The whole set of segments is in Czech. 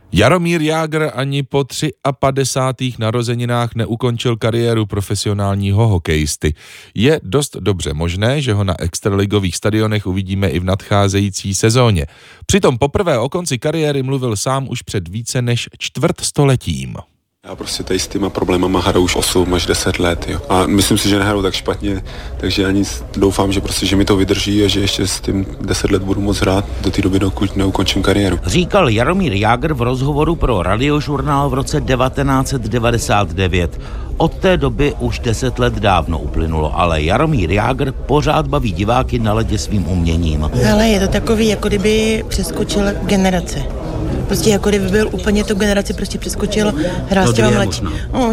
Jaromír Jágr ani po 53. narozeninách neukončil kariéru profesionálního hokejisty. Je dost dobře možné, že ho na extraligových stadionech uvidíme i v nadcházející sezóně. Přitom poprvé o konci kariéry mluvil sám už před více než čtvrtstoletím. Já prostě tady s těma problémama hraju už 8 až 10 let, jo. A myslím si, že nehraju tak špatně, takže já doufám, že prostě, že mi to vydrží a že ještě s tím 10 let budu moc hrát do té doby, dokud neukončím kariéru. Říkal Jaromír Jágr v rozhovoru pro Radiožurnál v roce 1999. Od té doby už 10 let dávno uplynulo, ale Jaromír Jágr pořád baví diváky na ledě svým uměním. Ale je to takový, jako kdyby přeskočil generace. Prostě jako kdyby byl úplně tu generaci, prostě přeskočil, hrál s těma mladší.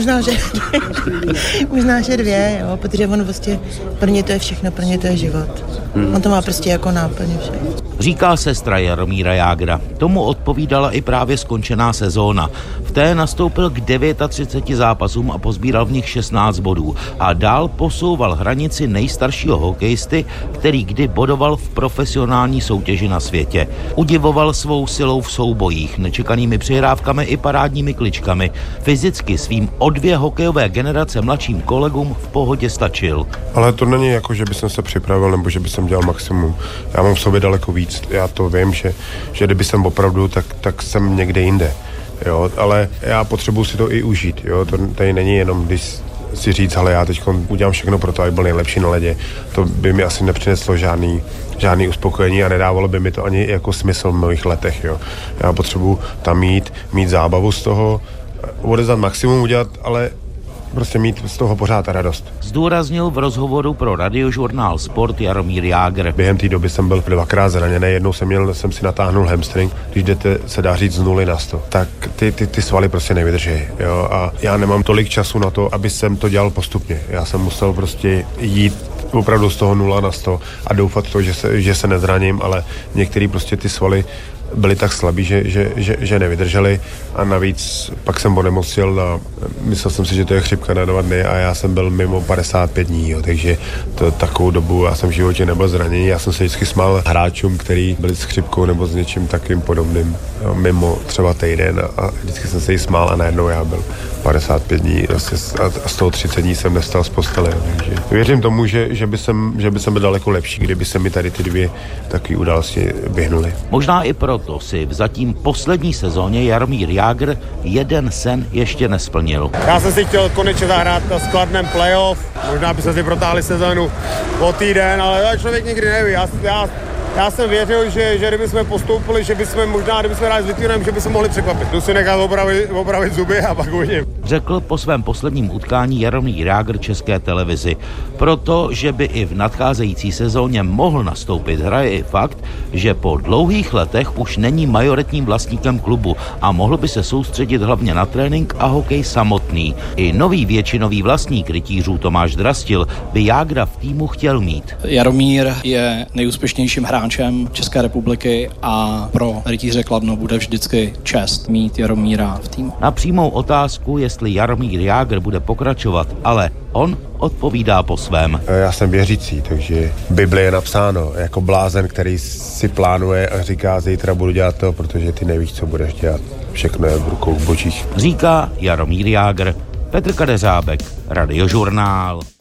Možná, že 2, jo, protože on prostě, pro ně to je všechno, pro ně to je život. On to má prostě jako náplně všechno. Říká sestra Jaromíra Jágra. Tomu odpovídala i právě skončená sezóna. V té nastoupil k 39 zápasům a pozbíral v nich 16 bodů. A dál posouval hranici nejstaršího hokejisty, který kdy bodoval v profesionální soutěži na světě. Udivoval svou silou v soubojích, nečekanými přihrávkami i parádními kličkami. Fyzicky svým o 2 hokejové generace mladším kolegům v pohodě stačil. Ale to není jako, že bych se připravil nebo že bych dělal maximum. Já mám v sobě daleko víc. Já to vím, že kdyby jsem opravdu, tak jsem někde jinde. Jo, ale já potřebuji si to i užít. Jo, to tady není jenom, když si říct, hele, já teď udělám všechno pro to, aby byl nejlepší na ledě. To by mi asi nepřineslo žádný uspokojení a nedávalo by mi to ani jako smysl v mých letech. Jo. Já potřebuji tam mít zábavu z toho, odezdat maximum udělat, ale prostě mít z toho pořád radost. Zdůraznil v rozhovoru pro Radiožurnál Sport Jaromír Jágr. Během té doby jsem byl 2krát zraněný, jednou jsem si natáhnul hamstring, když jdete, se dá říct, z 0 na 100. Tak ty svaly prostě nevydrží. Jo? A já nemám tolik času na to, aby jsem to dělal postupně. Já jsem musel prostě jít opravdu z toho 0 na 100 a doufat to, že se nezraním, ale některé prostě ty svaly byli tak slabí, že nevydrželi a navíc pak jsem onemocněl a myslel jsem si, že to je chřipka na 2 dny a já jsem byl mimo 55 dní, jo, takže takovou dobu já jsem v životě nebyl zraněný, já jsem se vždycky smál hráčům, který byli s chřipkou nebo s něčím takým podobným mimo třeba týden a vždycky jsem se jí smál a najednou já byl 55 dní a z toho 30 dní jsem nevstal z postele, takže věřím tomu, že by jsem byl daleko lepší, kdyby se mi tady ty 2 takové události vyhnuly. Možná i proto si v zatím poslední sezóně Jaromír Jágr jeden sen ještě nesplnil. Já jsem si chtěl konečně zahrát s Kladnem playoff, možná by se si protáhli sezónu o týden, ale člověk nikdy neví. Já jsem věřil, že kdyby jsme postoupili, že bychom možná, kdyby jsme hráli s Litvínem, že by se mohli překvapit. Jdu si nechat opravit zuby a pak uvidím. Řekl po svém posledním utkání Jaromír Jágr České televizi. Protože by i v nadcházející sezóně mohl nastoupit, hraje i fakt, že po dlouhých letech už není majoritním vlastníkem klubu a mohl by se soustředit hlavně na trénink a hokej samotný. I nový většinový vlastník rytířů Tomáš Drastil by Jágra v týmu chtěl mít. Jaromír je nejúspěšnějším hráčem České republiky a pro rytíře Kladno bude vždycky čest mít Jaromíra v týmu. Na přímou otázku, jestli Jaromír Jágr bude pokračovat, ale on odpovídá po svém. Já jsem věřící, takže v Bibli je napsáno jako blázen, který si plánuje a říká, zítra budu dělat to, protože ty nevíš, co budeš dělat. Všechno je v rukou božích. Říká Jaromír Jágr. Petr Kadeřábek, Radiožurnál.